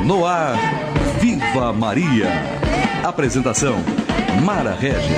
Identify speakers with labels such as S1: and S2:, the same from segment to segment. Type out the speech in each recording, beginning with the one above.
S1: No ar, Viva Maria. Apresentação, Mara Regia.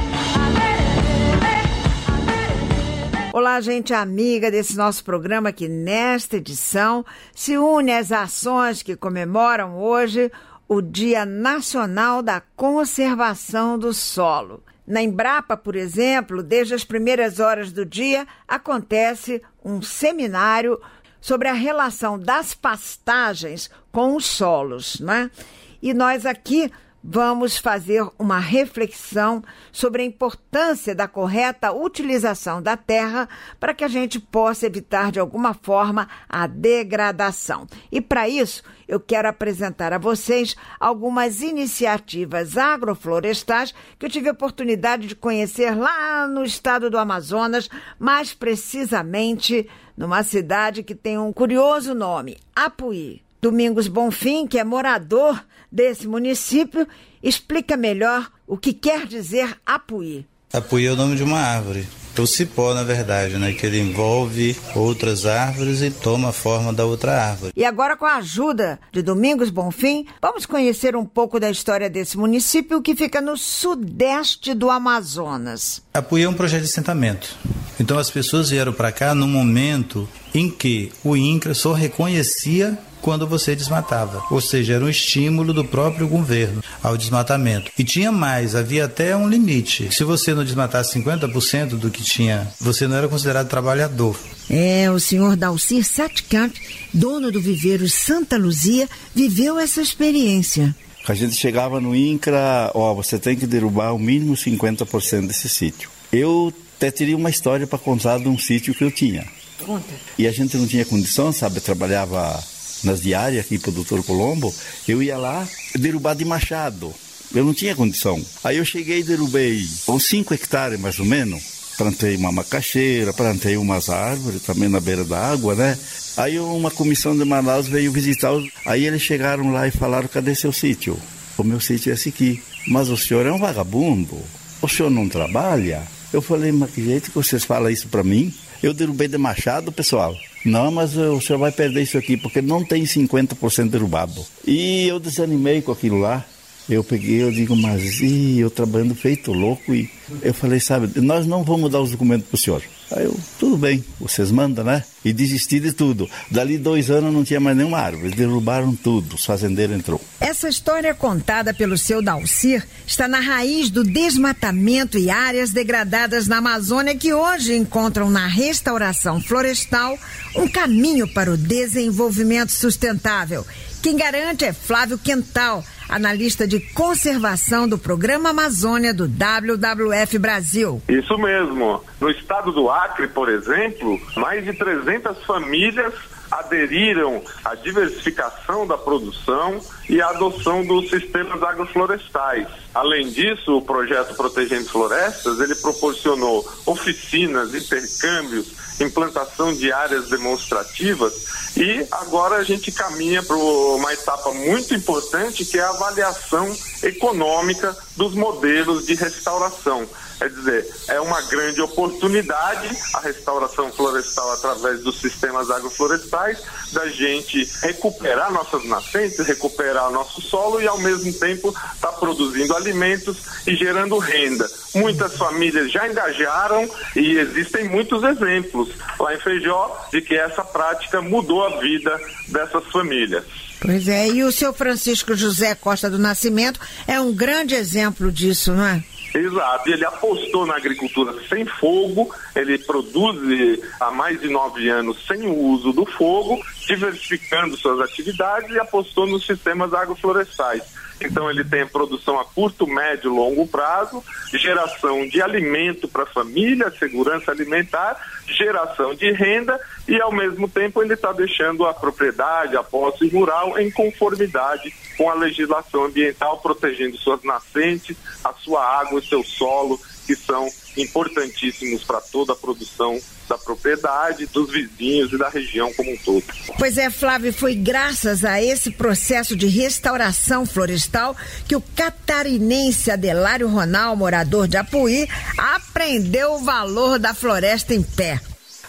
S2: Olá, gente amiga desse nosso programa que nesta edição se une às ações que comemoram hoje o Dia Nacional da Conservação do Solo. Na Embrapa, por exemplo, desde as primeiras horas do dia, acontece um seminário sobre a relação das pastagens com os solos, né? E nós aqui vamos fazer uma reflexão sobre a importância da correta utilização da terra para que a gente possa evitar, de alguma forma, a degradação. E para isso, eu quero apresentar a vocês algumas iniciativas agroflorestais que eu tive a oportunidade de conhecer lá no estado do Amazonas, mais precisamente numa cidade que tem um curioso nome, Apuí. Domingos Bonfim, que é morador desse município, explica melhor o que quer dizer Apuí.
S3: Apuí é o nome de uma árvore. O cipó, na verdade, né? Que ele envolve outras árvores e toma a forma da outra árvore.
S2: E agora, com a ajuda de Domingos Bonfim, vamos conhecer um pouco da história desse município que fica no sudeste do Amazonas.
S3: Apuí é um projeto de assentamento. Então as pessoas vieram para cá no momento em que o INCRA só reconhecia quando você desmatava, ou seja, era um estímulo do próprio governo ao desmatamento. E tinha mais, havia até um limite. Se você não desmatasse 50% do que tinha, você não era considerado trabalhador.
S2: O senhor Dalcir Satkamp, dono do viveiro Santa Luzia, viveu essa experiência.
S4: A gente chegava no INCRA, você tem que derrubar ao mínimo 50% desse sítio. Eu até teria uma história para contar de um sítio que eu tinha.
S2: Conta.
S4: E a gente não tinha condição, sabe, trabalhava nas diárias aqui para o Dr. Colombo, eu ia lá derrubar de machado. Eu não tinha condição. Aí eu cheguei e derrubei uns 5 hectares mais ou menos. Plantei uma macaxeira, plantei umas árvores também na beira da água, né? Aí uma comissão de Manaus veio visitar. Aí eles chegaram lá e falaram, cadê seu sítio? O meu sítio é esse aqui. Mas o senhor é um vagabundo? O senhor não trabalha? Eu falei, mas que jeito que vocês falam isso para mim? Eu derrubei de machado, pessoal. Não, mas o senhor vai perder isso aqui, porque não tem 50% derrubado. E eu desanimei com aquilo lá. Eu digo, mas eu trabalhando feito louco. E eu falei, sabe, nós não vamos dar os documentos para o senhor. Aí eu, tudo bem, vocês mandam, né? E desisti de tudo. Dali 2 anos não tinha mais nenhuma árvore. Derrubaram tudo, os fazendeiros entrou.
S2: Essa história contada pelo seu Dalcir está na raiz do desmatamento e áreas degradadas na Amazônia que hoje encontram na restauração florestal um caminho para o desenvolvimento sustentável. Quem garante é Flávio Quental, analista de conservação do Programa Amazônia do WWF Brasil.
S5: Isso mesmo. No estado do Acre, por exemplo, mais de 300 famílias aderiram à diversificação da produção e à adoção dos sistemas agroflorestais. Além disso, o projeto Protegendo Florestas, ele proporcionou oficinas, intercâmbios, implantação de áreas demonstrativas e agora a gente caminha para uma etapa muito importante que é a avaliação econômica dos modelos de restauração. Quer dizer, é uma grande oportunidade a restauração florestal através dos sistemas agroflorestais, da gente recuperar nossas nascentes, recuperar nosso solo e ao mesmo tempo estar produzindo alimentos e gerando renda. Muitas famílias já engajaram e existem muitos exemplos lá em Feijó de que essa prática mudou a vida dessas famílias.
S2: Pois é, e o seu Francisco José Costa do Nascimento é um grande exemplo disso, não é?
S5: Exato, ele apostou na agricultura sem fogo, ele produz há mais de 9 anos sem o uso do fogo, diversificando suas atividades e apostou nos sistemas agroflorestais. Então ele tem produção a curto, médio e longo prazo, geração de alimento para a família, segurança alimentar, geração de renda e ao mesmo tempo ele está deixando a propriedade, a posse rural em conformidade com a legislação ambiental, protegendo suas nascentes, a sua água e seu solo, que são importantíssimos para toda a produção da propriedade, dos vizinhos e da região como um todo.
S2: Pois é, Flávio, foi graças a esse processo de restauração florestal que o catarinense Adelário Ronal, morador de Apuí, aprendeu o valor da floresta em pé.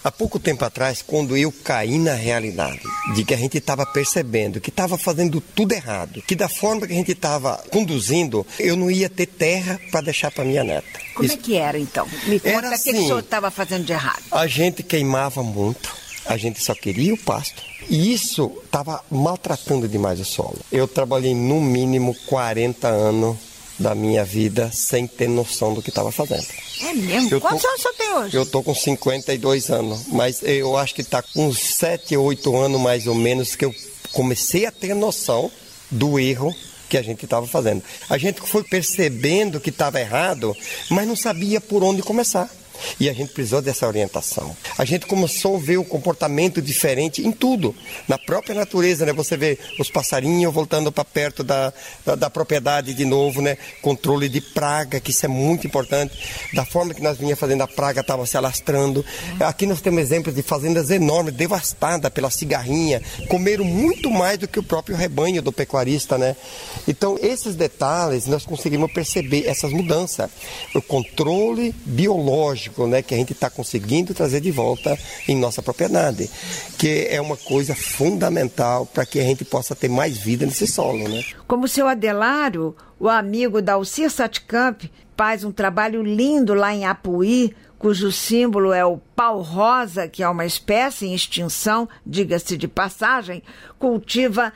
S6: Há pouco tempo atrás, quando eu caí na realidade de que a gente estava percebendo que estava fazendo tudo errado, que da forma que a gente estava conduzindo, eu não ia ter terra para deixar para minha neta.
S2: Como é que era, então? Me conta
S6: Era
S2: o que o senhor estava fazendo de errado.
S6: A gente queimava muito, a gente só queria o pasto. E isso estava maltratando demais o solo. Eu trabalhei no mínimo 40 anos da minha vida sem ter noção do que estava fazendo.
S2: É mesmo? Quantos anos o senhor tem hoje?
S6: Eu estou com 52 anos, mas eu acho que está com uns 7, 8 anos mais ou menos que eu comecei a ter noção do erro que a gente estava fazendo. A gente foi percebendo que estava errado, mas não sabia por onde começar. E a gente precisou dessa orientação. A gente começou a ver o comportamento diferente em tudo. Na própria natureza, né? Você vê os passarinhos voltando para perto da propriedade de novo, né? Controle de praga, que isso é muito importante. Da forma que nós vinha fazendo, a praga estava se alastrando. Aqui nós temos exemplos de fazendas enormes, devastadas pela cigarrinha. Comeram muito mais do que o próprio rebanho do pecuarista, né? Então, esses detalhes, nós conseguimos perceber essas mudanças. O controle biológico, né, que a gente está conseguindo trazer de volta em nossa propriedade, que é uma coisa fundamental para que a gente possa ter mais vida nesse solo, né?
S2: Como o seu Adelário, o amigo da Alcir Satkamp, faz um trabalho lindo lá em Apuí, cujo símbolo é o pau-rosa, que é uma espécie em extinção, diga-se de passagem, cultiva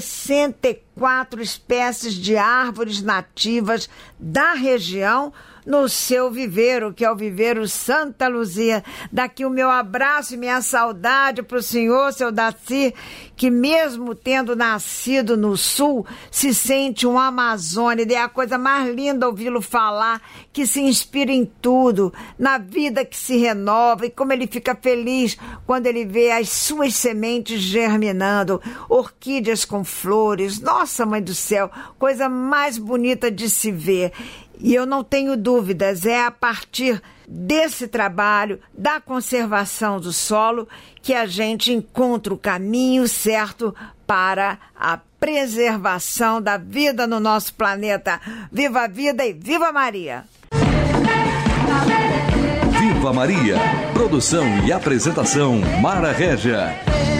S2: 64 espécies de árvores nativas da região no seu viveiro, que é o viveiro Santa Luzia. Daqui o meu abraço e minha saudade para o senhor, seu Daci, que mesmo tendo nascido no sul, se sente um amazônida. É a coisa mais linda ouvi-lo falar, que se inspira em tudo, na vida que se renova, e como ele fica feliz quando ele vê as suas sementes germinando, orquídeas com flores. Nossa, mãe do céu, coisa mais bonita de se ver. E eu não tenho dúvidas, é a partir desse trabalho da conservação do solo que a gente encontra o caminho certo para a preservação da vida no nosso planeta. Viva a vida e viva Maria!
S1: Viva Maria! Produção e apresentação Mara Régia.